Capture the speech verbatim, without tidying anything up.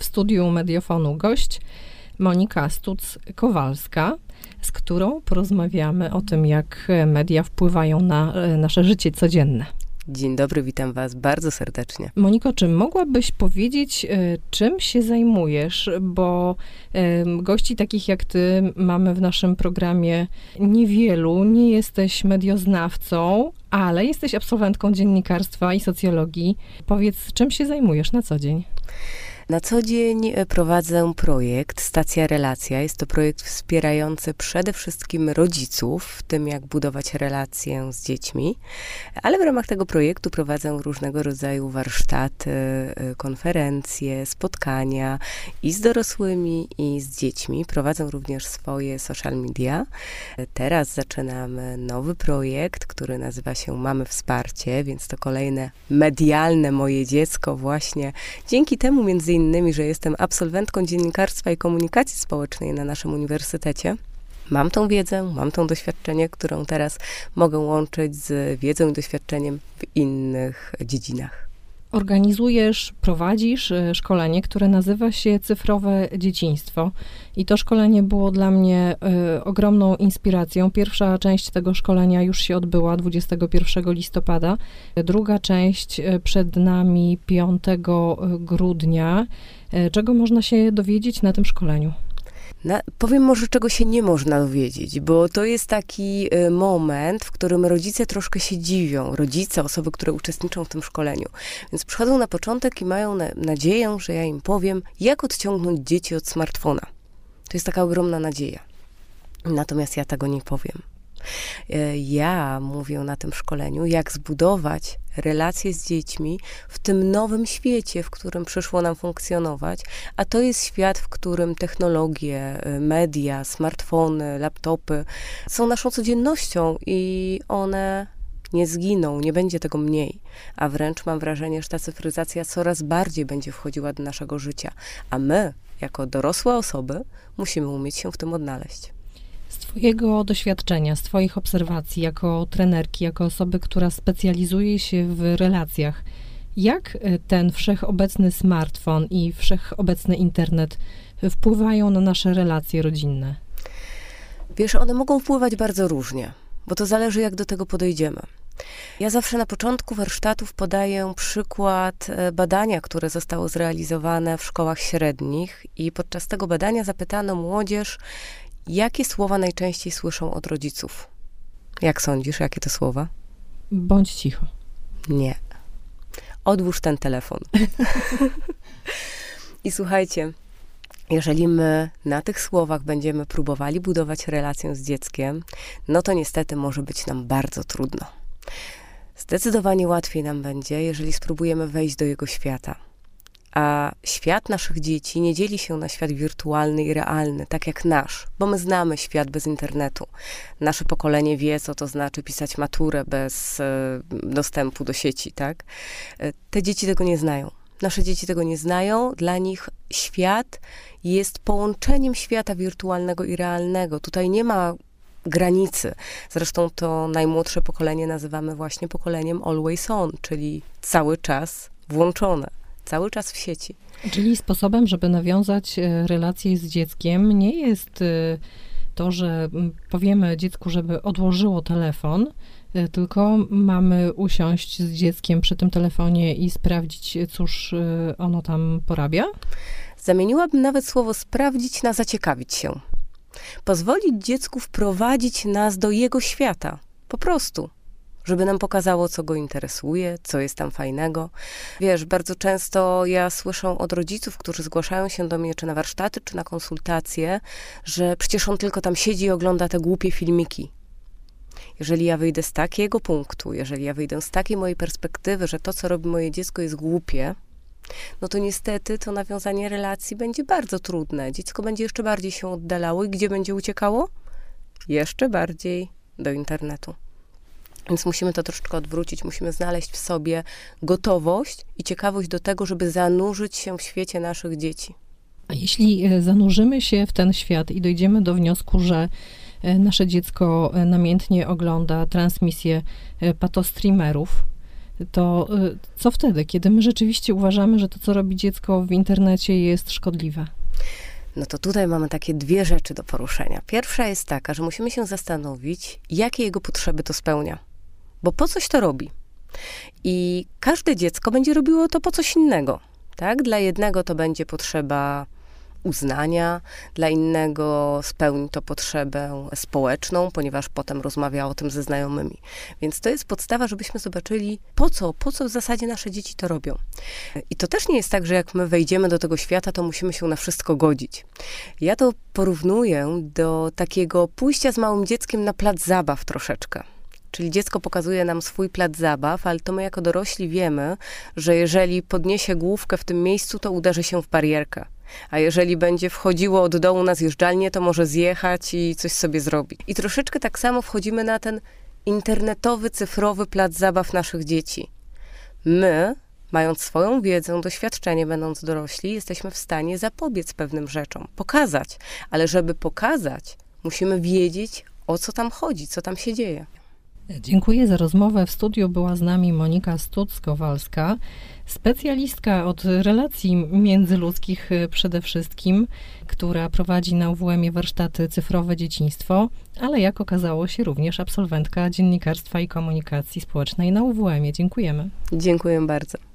W studiu Mediofonu gość Monika Stuc-Kowalska, z którą porozmawiamy o tym, jak media wpływają na nasze życie codzienne. Dzień dobry, witam Was bardzo serdecznie. Moniko, czy mogłabyś powiedzieć, czym się zajmujesz? Bo gości takich jak ty mamy w naszym programie niewielu. Nie jesteś medioznawcą, ale jesteś absolwentką dziennikarstwa i socjologii. Powiedz, czym się zajmujesz na co dzień? Na co dzień prowadzę projekt Stacja Relacja. Jest to projekt wspierający przede wszystkim rodziców w tym, jak budować relacje z dziećmi, ale w ramach tego projektu prowadzę różnego rodzaju warsztaty, konferencje, spotkania i z dorosłymi, i z dziećmi. Prowadzę również swoje social media. Teraz zaczynamy nowy projekt, który nazywa się Mamy Wsparcie, więc to kolejne medialne moje dziecko właśnie. Dzięki temu między innymi, że jestem absolwentką dziennikarstwa i komunikacji społecznej na naszym uniwersytecie. Mam tą wiedzę, mam to doświadczenie, którą teraz mogę łączyć z wiedzą i doświadczeniem w innych dziedzinach. Organizujesz, prowadzisz szkolenie, które nazywa się Cyfrowe Dzieciństwo. I to szkolenie było dla mnie y, ogromną inspiracją. Pierwsza część tego szkolenia już się odbyła dwudziestego pierwszego listopada. Druga część przed nami piątego grudnia. Czego można się dowiedzieć na tym szkoleniu? Na, powiem może, czego się nie można dowiedzieć, bo to jest taki y, moment, w którym rodzice troszkę się dziwią. Rodzice, osoby, które uczestniczą w tym szkoleniu. Więc przychodzą na początek i mają na, nadzieję, że ja im powiem, jak odciągnąć dzieci od smartfona. To jest taka ogromna nadzieja. Natomiast ja tego nie powiem. Y, ja mówię na tym szkoleniu, jak zbudować relacje z dziećmi w tym nowym świecie, w którym przyszło nam funkcjonować, a to jest świat, w którym technologie, media, smartfony, laptopy są naszą codziennością i one nie zginą, nie będzie tego mniej, a wręcz mam wrażenie, że ta cyfryzacja coraz bardziej będzie wchodziła do naszego życia, a my, jako dorosłe osoby, musimy umieć się w tym odnaleźć. Z twojego doświadczenia, z twoich obserwacji jako trenerki, jako osoby, która specjalizuje się w relacjach, jak ten wszechobecny smartfon i wszechobecny internet wpływają na nasze relacje rodzinne? Wiesz, one mogą wpływać bardzo różnie, bo to zależy, jak do tego podejdziemy. Ja zawsze na początku warsztatów podaję przykład badania, które zostało zrealizowane w szkołach średnich i podczas tego badania zapytano młodzież, jakie słowa najczęściej słyszą od rodziców? Jak sądzisz, jakie to słowa? Bądź cicho. Nie. Odłóż ten telefon. I słuchajcie, jeżeli my na tych słowach będziemy próbowali budować relację z dzieckiem, no to niestety może być nam bardzo trudno. Zdecydowanie łatwiej nam będzie, jeżeli spróbujemy wejść do jego świata. A świat naszych dzieci nie dzieli się na świat wirtualny i realny, tak jak nasz, bo my znamy świat bez internetu. Nasze pokolenie wie, co to znaczy pisać maturę bez e, dostępu do sieci, tak? E, te dzieci tego nie znają. Nasze dzieci tego nie znają. Dla nich świat jest połączeniem świata wirtualnego i realnego. Tutaj nie ma granicy. Zresztą to najmłodsze pokolenie nazywamy właśnie pokoleniem always on, czyli cały czas włączone. Cały czas w sieci. Czyli sposobem, żeby nawiązać relacje z dzieckiem, nie jest to, że powiemy dziecku, żeby odłożyło telefon, tylko mamy usiąść z dzieckiem przy tym telefonie i sprawdzić, cóż ono tam porabia? Zamieniłabym nawet słowo sprawdzić na zaciekawić się. Pozwolić dziecku wprowadzić nas do jego świata. Po prostu. Żeby nam pokazało, co go interesuje, co jest tam fajnego. Wiesz, bardzo często ja słyszę od rodziców, którzy zgłaszają się do mnie czy na warsztaty, czy na konsultacje, że przecież on tylko tam siedzi i ogląda te głupie filmiki. Jeżeli ja wyjdę z takiego punktu, jeżeli ja wyjdę z takiej mojej perspektywy, że to, co robi moje dziecko, jest głupie, no to niestety to nawiązanie relacji będzie bardzo trudne. Dziecko będzie jeszcze bardziej się oddalało i gdzie będzie uciekało? Jeszcze bardziej do internetu. Więc musimy to troszeczkę odwrócić, musimy znaleźć w sobie gotowość i ciekawość do tego, żeby zanurzyć się w świecie naszych dzieci. A jeśli zanurzymy się w ten świat i dojdziemy do wniosku, że nasze dziecko namiętnie ogląda transmisję patostreamerów, to y, co wtedy, kiedy my rzeczywiście uważamy, że to, co robi dziecko w internecie, jest szkodliwe? No to tutaj mamy takie dwie rzeczy do poruszenia. Pierwsza jest taka, że musimy się zastanowić, jakie jego potrzeby to spełnia. Bo po coś to robi. I każde dziecko będzie robiło to po coś innego. Tak? Dla jednego to będzie potrzeba uznania, dla innego spełni to potrzebę społeczną, ponieważ potem rozmawia o tym ze znajomymi. Więc to jest podstawa, żebyśmy zobaczyli, po co, po co w zasadzie nasze dzieci to robią. I to też nie jest tak, że jak my wejdziemy do tego świata, to musimy się na wszystko godzić. Ja to porównuję do takiego pójścia z małym dzieckiem na plac zabaw troszeczkę. Czyli dziecko pokazuje nam swój plac zabaw, ale to my jako dorośli wiemy, że jeżeli podniesie główkę w tym miejscu, to uderzy się w barierkę. A jeżeli będzie wchodziło od dołu na zjeżdżalnię, to może zjechać i coś sobie zrobić. I troszeczkę tak samo wchodzimy na ten internetowy, cyfrowy plac zabaw naszych dzieci. My, mając swoją wiedzę, doświadczenie, będąc dorośli, jesteśmy w stanie zapobiec pewnym rzeczom, pokazać. Ale żeby pokazać, musimy wiedzieć, o co tam chodzi, co tam się dzieje. Dziękuję za rozmowę. W studiu była z nami Monika Stuc-Kowalska, specjalistka od relacji międzyludzkich przede wszystkim, która prowadzi na U W M-ie warsztaty Cyfrowe Dzieciństwo, ale jak okazało się również absolwentka dziennikarstwa i komunikacji społecznej na U W M-ie. Dziękujemy. Dziękuję bardzo.